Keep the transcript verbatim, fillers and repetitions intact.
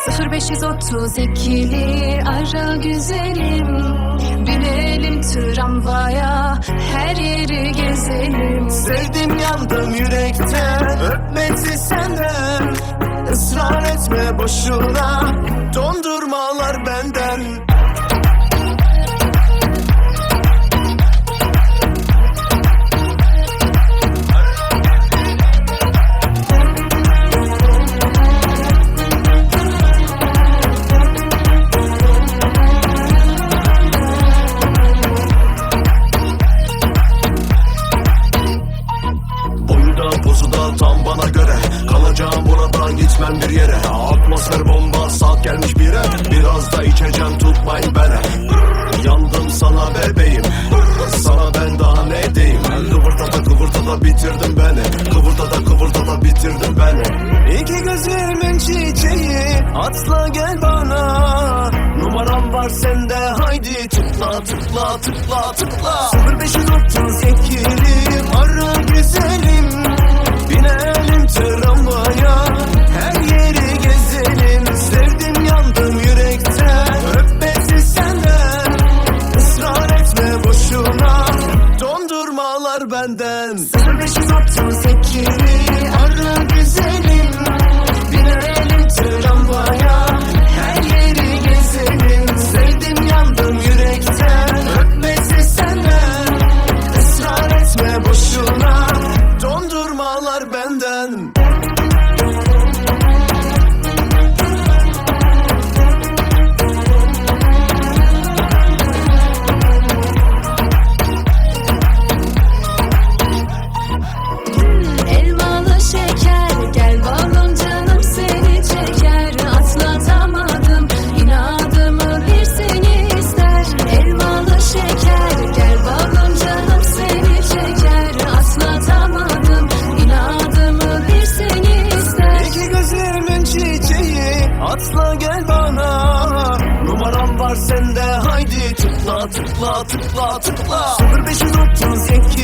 sıfır beş otuz ikili ara güzelim, binelim tramvaya, her yeri gezelim. Sevdim yandım yürekten, öpmesi senden. Israr etme boşuna, dondurmalar benden. Pozu da tam bana göre, kalacağım buradan gitmem bir yere. Atmosfer bomba, saat gelmiş bire, biraz da içeceğim tutmayın beni. Yandım sana bebeğim, sana ben daha ne diyeyim. Kıvırtada kıvırtada bitirdin beni, kıvırtada kıvırtada bitirdin beni. İki gözümün çiçeği, atla gel bana. Numaram var sende, haydi tıkla tıkla tıkla tıkla. sıfır beş otuz ikili ara güzelim, binelim tramvaya, her yeri gezelim. Sevdim yandım yürekten, öpmesi senden. Israr etme boşuna, dondurmalar benden. sıfır beş otuz ikili ara güzelim, binelim tramvaya, her yeri gezelim. Sevdim yandım yürekten, öpmesi senden. Israr etme boşuna, dondurmalar benden. Elmalı şeker, gel balım canım seni çeker. Atlatamadım inadımı, bir seni ister. Elmalı şeker, gel balım canım seni çeker. Atlatamadım inadımı, bir seni ister. İki gözümün çiçeği, atla gel bana. Numaram var sende, haydi tıkla tıkla tıkla tıkla. sıfır beş otuz iki